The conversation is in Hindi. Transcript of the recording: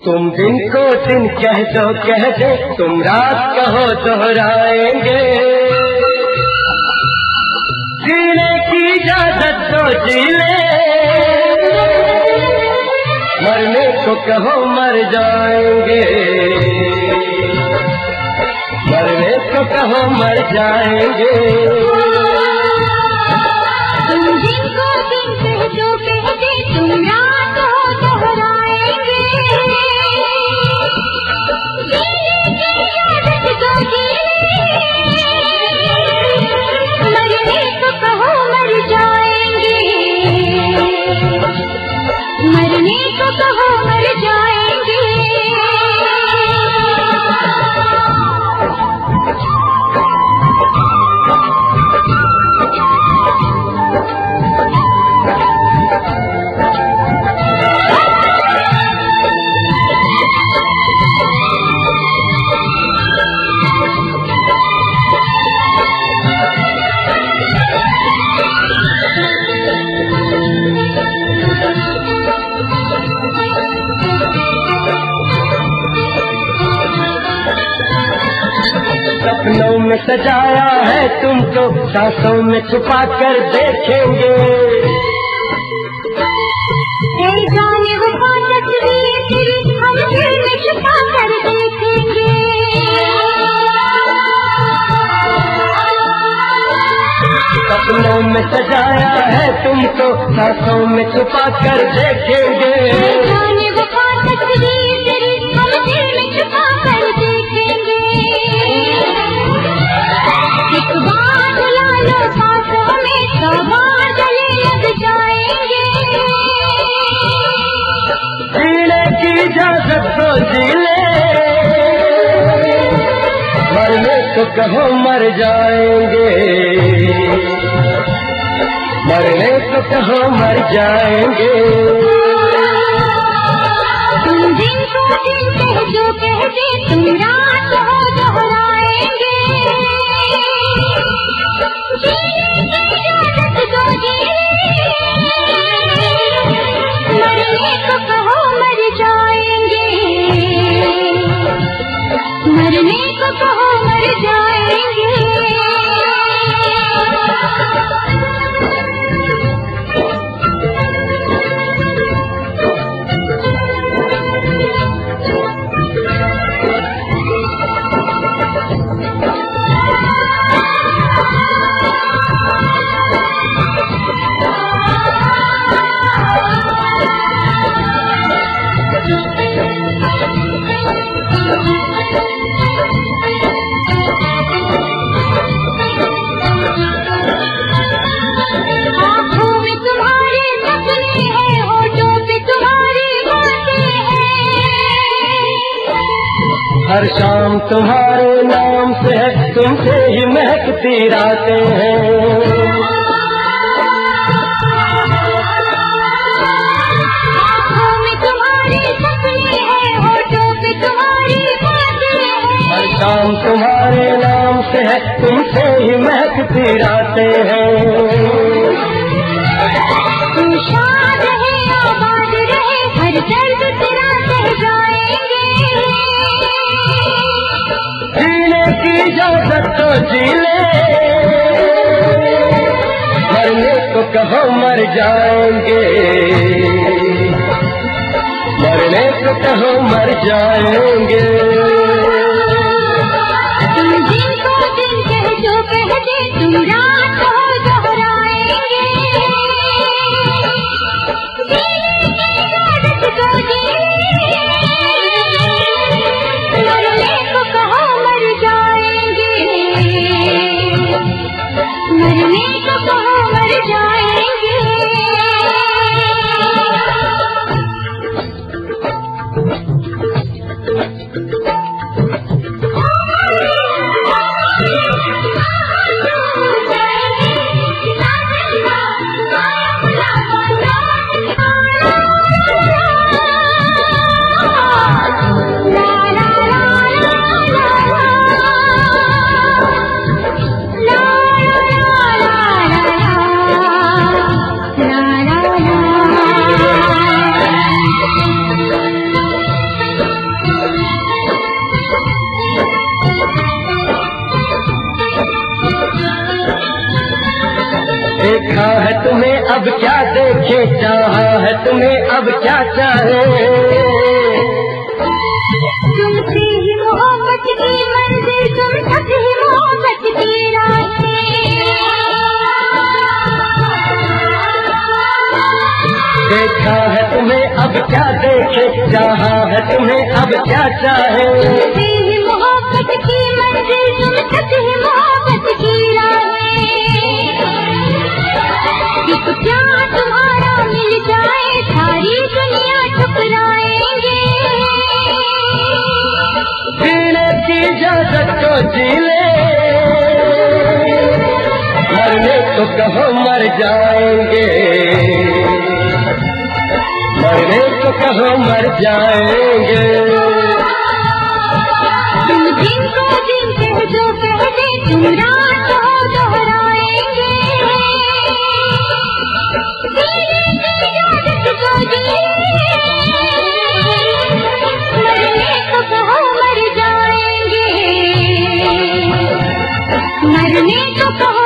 तुम दिन को दिन कह दे, तुम रात कहो दोहराएंगे। जीने की इजाजत तो जी ले, मरने को कहो मर जाएंगे। मरने को कहो मर जाएंगे। तुम दिन को दिन कह दे, तुम रात कहो दोहराएंगे। मरने को कहो मर जाएंगे। मरने को कहो मर जाएंगे। सपनों में सजाया है तुमको, सांसों में छुपा कर देखेंगे। तेरी जाने वो तस्वीर तेरी हम दिल में छुपा कर देखेंगे। सपनों में सजाया है तुमको, सांसों में छुपा कर देखेंगे। तेरी जाने वो तस्वीर तेरी हम दिल में छुपा कर देखेंगे। एक बात ला लो सांसों में, तो बादल लग जाएंगे। जीने की इजाजत तो जी ले, मरने को कहो मर जाएंगे। मरने को कहो मर जाएंगे। तुम दिन को दिन कह दे, तुम रात कहो दोहराएंगे। मरने को कहो मर जाएंगे। मरने को कहो मर जाएंगे। हर शाम तुम्हारे नाम से है, तुमसे ही महकती रातें हैं। आँखों में तुम्हारे सपने हैं, होठों पे तुम्हारी बातें हैं। हर शाम तुम्हारे नाम से है, तुमसे ही महकती रातें हैं। तुम शाद रहे आबाद रहे, हर दर्द तेरा सह जाएंगे। जीने की इजाजत तो जी ले, मरने को कहो मर जाएंगे। मरने को कहो मर जाएंगे। तुम दिन को दिन कह दे, तुम रात कहो दोहराएंगे। मरने को कहो मर जाएंगे। मरने को कहो मर जाएंगे। देखा है तुम्हें अब क्या देखे, चाहा है तुम्हें अब क्या चाहे। तुमसे ही मोहब्बत की मंजिल, तुम तक ही मोहब्बत की राहें। देखा है तुम्हें अब क्या देखे, चाहा है तुम्हें अब क्या चाहे। तुमसे ही मोहब्बत की मंजिल, तुम तक ही मोहब्बत की राहें। एक प्यार तुम्हारा मिल जाए, सारी दुनिया ठुकराएंगे। जीने की इजाजत तो जी ले, मरने को कहो मर जाएंगे, मरने को कहो मर जाएंगे। तुम दिन को दिन कह दो कह दे, तुम रात को दोहराएंगे। जीने की इजाजत तो जी ले, मरने को कहो मर जाएंगे, मरने को कहो